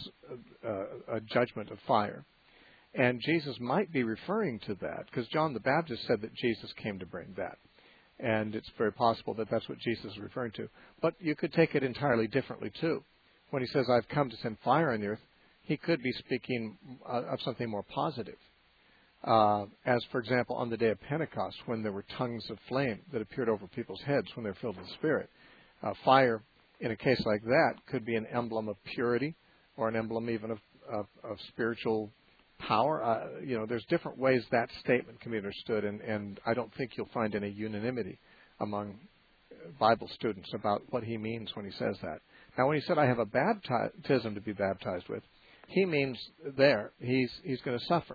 a judgment of fire. And Jesus might be referring to that, because John the Baptist said that Jesus came to bring that. And it's very possible that that's what Jesus is referring to. But you could take it entirely differently, too. When he says, "I've come to send fire on the earth," he could be speaking of something more positive. As, for example, on the day of Pentecost, when there were tongues of flame that appeared over people's heads when they're filled with the Spirit. Fire, in a case like that, could be an emblem of purity, or an emblem even of spiritual power. There's different ways that statement can be understood, and I don't think you'll find any unanimity among Bible students about what he means when he says that. Now, when he said, I have a baptism to be baptized with, he means he's going to suffer.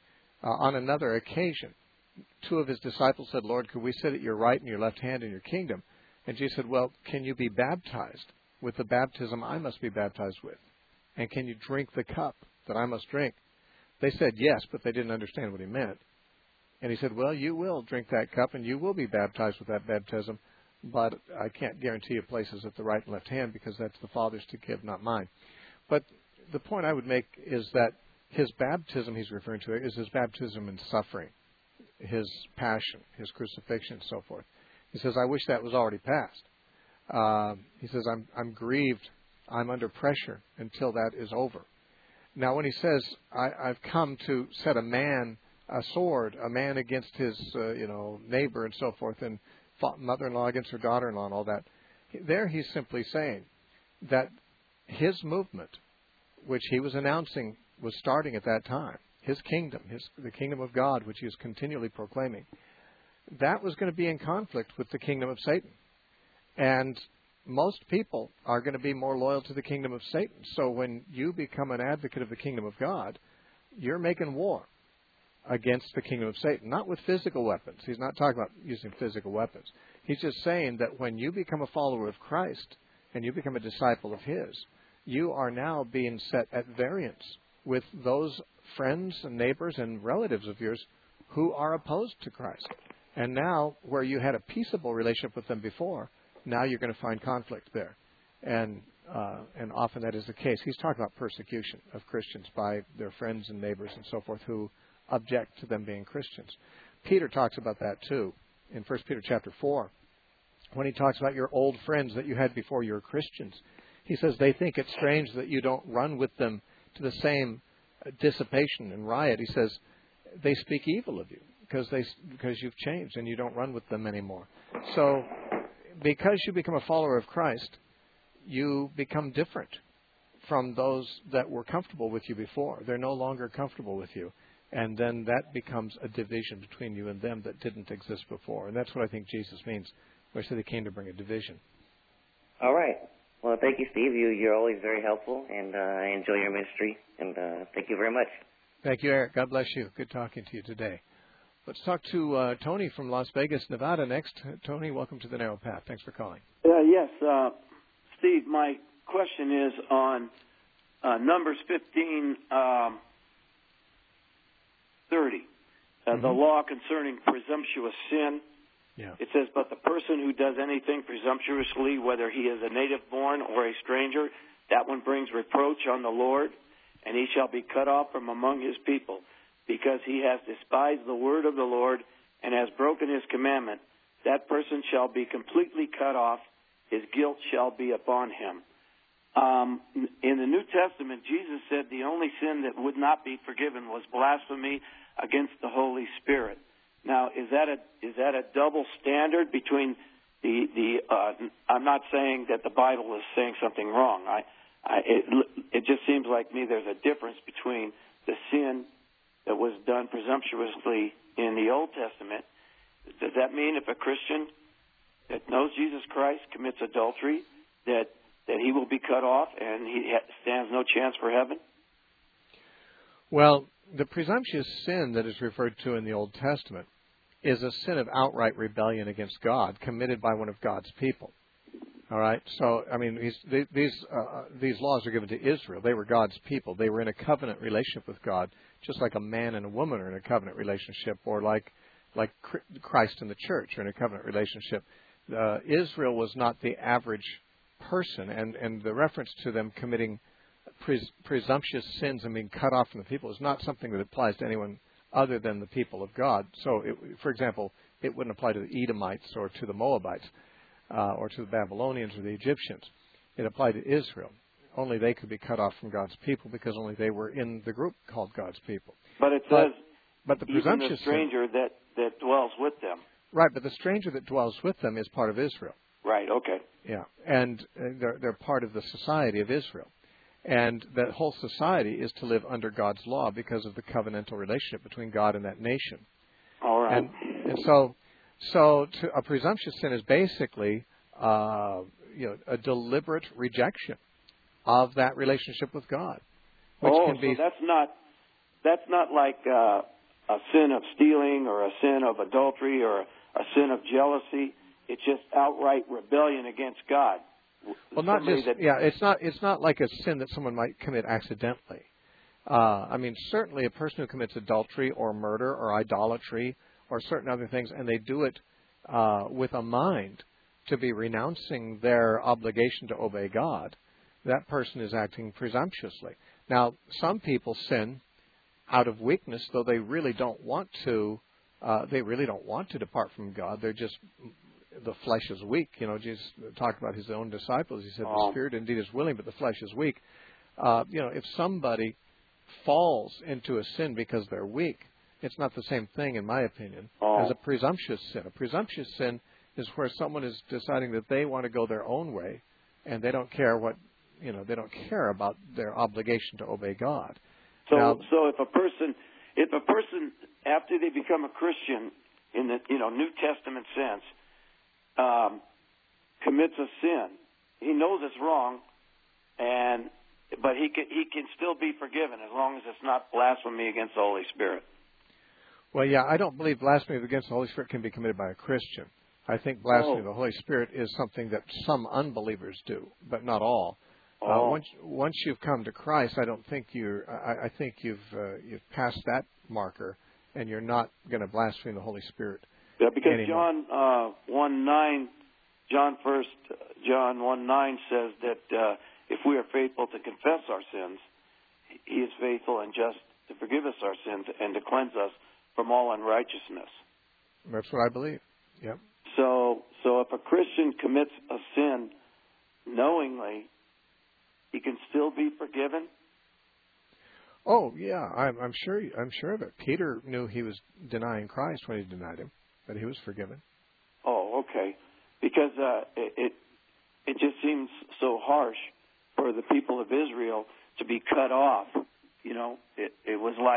On another occasion, two of his disciples said, Lord, could we sit at your right and your left hand in your kingdom? And Jesus said, well, can you be baptized with the baptism I must be baptized with? And can you drink the cup that I must drink? They said yes, but they didn't understand what he meant. And he said, well, you will drink that cup and you will be baptized with that baptism, but I can't guarantee you places at the right and left hand because that's the Father's to give, not mine. But the point I would make is that his baptism he's referring to is his baptism in suffering, his passion, his crucifixion, and so forth. He says, I wish that was already past. He says, I'm grieved. I'm under pressure until that is over. Now, when he says, I've come to set a man against his neighbor and so forth, and mother-in-law against her daughter-in-law and all that, there he's simply saying that his movement, which he was announcing was starting at that time, his kingdom, the kingdom of God, which he was continually proclaiming, that was going to be in conflict with the kingdom of Satan. And most people are going to be more loyal to the kingdom of Satan. So when you become an advocate of the kingdom of God, you're making war against the kingdom of Satan, not with physical weapons. He's not talking about using physical weapons. He's just saying that when you become a follower of Christ and you become a disciple of his, you are now being set at variance with those friends and neighbors and relatives of yours who are opposed to Christ. And now, where you had a peaceable relationship with them before, now you're going to find conflict there. And often that is the case. He's talking about persecution of Christians by their friends and neighbors and so forth who object to them being Christians. Peter talks about that too in 1 Peter chapter 4. When he talks about your old friends that you had before you were Christians, he says they think it's strange that you don't run with them to the same dissipation and riot. He says they speak evil of you because you've changed and you don't run with them anymore. So because you become a follower of Christ, you become different from those that were comfortable with you before. They're no longer comfortable with you. And then that becomes a division between you and them that didn't exist before. And that's what I think Jesus means when he said he came to bring a division. All right. Well, thank you, Steve. You're always very helpful, and I enjoy your ministry. And thank you very much. Thank you, Eric. God bless you. Good talking to you today. Let's talk to Tony from Las Vegas, Nevada next. Tony, welcome to the Narrow Path. Thanks for calling. Yes, Steve, my question is on Numbers 15:30. The law concerning presumptuous sin. Yeah. It says, but the person who does anything presumptuously, whether he is a native born or a stranger, that one brings reproach on the Lord, and he shall be cut off from among his people, because he has despised the word of the Lord and has broken his commandment. That person shall be completely cut off. His guilt shall be upon him. In the New Testament, Jesus said the only sin that would not be forgiven was blasphemy against the Holy Spirit. Now, is that a double standard between the I'm not saying that the Bible is saying something wrong. It just seems like me there's a difference between the sin that was done presumptuously in the Old Testament. Does that mean if a Christian that knows Jesus Christ commits adultery, that he will be cut off and he stands no chance for heaven? Well, the presumptuous sin that is referred to in the Old Testament is a sin of outright rebellion against God committed by one of God's people. All right? So, I mean, these laws are given to Israel. They were God's people. They were in a covenant relationship with God, just like a man and a woman are in a covenant relationship, or like Christ and the church are in a covenant relationship. Israel was not the average person, and the reference to them committing presumptuous sins and being cut off from the people is not something that applies to anyone other than the people of God. So, for example, it wouldn't apply to the Edomites or to the Moabites or to the Babylonians or the Egyptians. It applied to Israel. Only they could be cut off from God's people because only they were in the group called God's people. But it says, but the presumptuous even the stranger that dwells with them. Right, but the stranger that dwells with them is part of Israel. Right, okay. Yeah, and they're part of the society of Israel. And that whole society is to live under God's law because of the covenantal relationship between God and that nation. All right. And so a presumptuous sin is basically a deliberate rejection of that relationship with God. Which can be, so that's not like a sin of stealing or a sin of adultery or a sin of jealousy. It's just outright rebellion against God. Well, not just it's not like a sin that someone might commit accidentally. I mean, certainly a person who commits adultery or murder or idolatry or certain other things, and they do it with a mind to be renouncing their obligation to obey God, that person is acting presumptuously. Now, some people sin out of weakness, though they really don't want to. They really don't want to depart from God. They're just, the flesh is weak. Jesus talked about his own disciples. He said, the spirit indeed is willing, but the flesh is weak. If somebody falls into a sin because they're weak, it's not the same thing, in my opinion, as a presumptuous sin. A presumptuous sin is where someone is deciding that they want to go their own way, and they don't care they don't care about their obligation to obey God. So if a person after they become a Christian in the New Testament sense commits a sin, he knows it's wrong, but he can still be forgiven as long as it's not blasphemy against the Holy Spirit. Well, yeah, I don't believe blasphemy against the Holy Spirit can be committed by a Christian. I think blasphemy of the Holy Spirit is something that some unbelievers do, but not all. Once you've come to Christ, I don't think I think you've passed that marker, and you're not going to blaspheme the Holy Spirit. Yeah, because anymore. John 1:9 says that if we are faithful to confess our sins, He is faithful and just to forgive us our sins and to cleanse us from all unrighteousness. That's what I believe. Yep. So if a Christian commits a sin knowingly, he can still be forgiven? Oh, yeah, I'm sure of it. Peter knew he was denying Christ when he denied him, but he was forgiven. Oh, okay. Because it just seems so harsh for the people of Israel to be cut off. It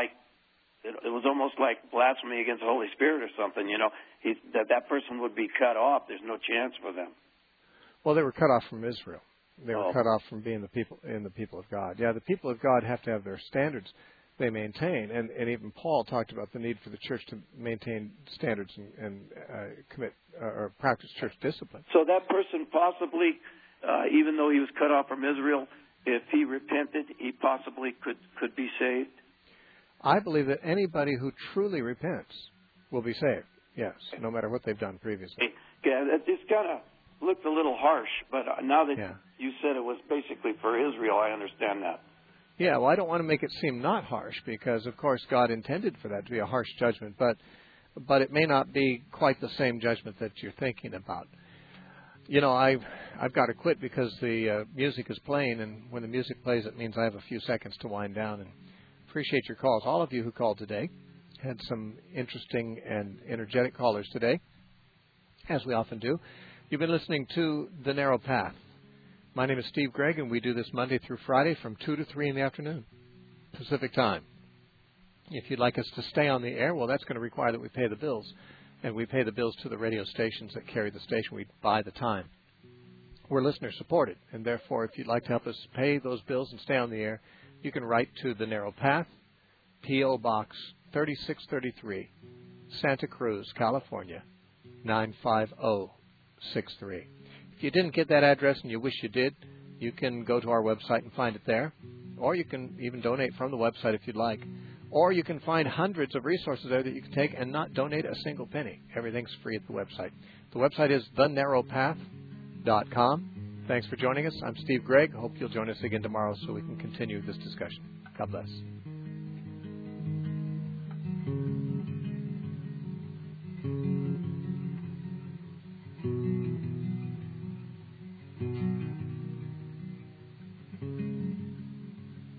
was almost like blasphemy against the Holy Spirit or something. That person would be cut off. There's no chance for them. Well, they were cut off from Israel. They were cut off from being the people of God. Yeah, the people of God have to have their standards they maintain, and even Paul talked about the need for the church to maintain standards and commit or practice church discipline. So that person possibly, even though he was cut off from Israel, if he repented, he possibly could be saved? I believe that anybody who truly repents will be saved, yes, no matter what they've done previously. Yeah, this kind of looked a little harsh, but now that you said it was basically for Israel, I understand that. Yeah, well, I don't want to make it seem not harsh because, of course, God intended for that to be a harsh judgment, but it may not be quite the same judgment that you're thinking about. I've got to quit because the music is playing, and when the music plays, it means I have a few seconds to wind down. And appreciate your calls. All of you who called today had some interesting and energetic callers today, as we often do. You've been listening to The Narrow Path. My name is Steve Gregg, and we do this Monday through Friday from 2 to 3 in the afternoon, Pacific time. If you'd like us to stay on the air, well, that's going to require that we pay the bills. And we pay the bills to the radio stations that carry the station. We buy the time. We're listener-supported, and therefore, if you'd like to help us pay those bills and stay on the air, you can write to The Narrow Path, P.O. Box 3633, Santa Cruz, California, 95063. If you didn't get that address and you wish you did, you can go to our website and find it there. Or you can even donate from the website if you'd like. Or you can find hundreds of resources there that you can take and not donate a single penny. Everything's free at the website. The website is thenarrowpath.com. Thanks for joining us. I'm Steve Gregg. Hope you'll join us again tomorrow so we can continue this discussion. God bless.